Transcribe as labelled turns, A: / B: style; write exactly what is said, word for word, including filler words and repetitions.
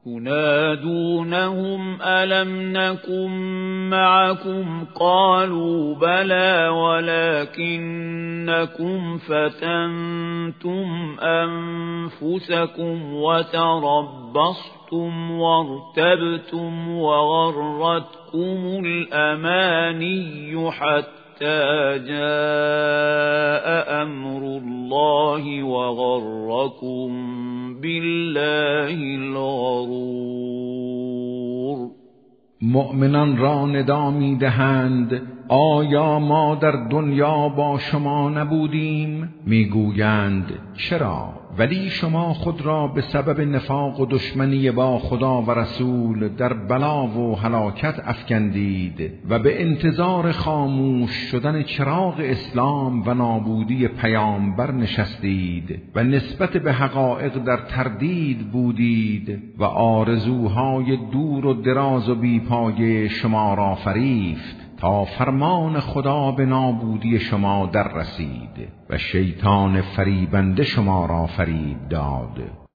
A: ينادونهم ألم نكن معكم قالوا بلى ولكنكم فتنتم أنفسكم وتربصتم وارتبتم وغرتكم الأماني حتى جاء أمر الله وغركم بالله الغرور.
B: مؤمنان را ندا می دهند آیا ما در دنیا با شما نبودیم؟ میگویند چرا؟ ولی شما خود را به سبب نفاق و دشمنی با خدا و رسول در بلا و هلاکت افکندید و به انتظار خاموش شدن چراغ اسلام و نابودی پیامبر نشستید و نسبت به حقایق در تردید بودید و آرزوهای دور و دراز و بیپایه شما را فریفت تا فرمان خدا به نابودی شما در رسید و شیطان فریبنده شما را فریب داد.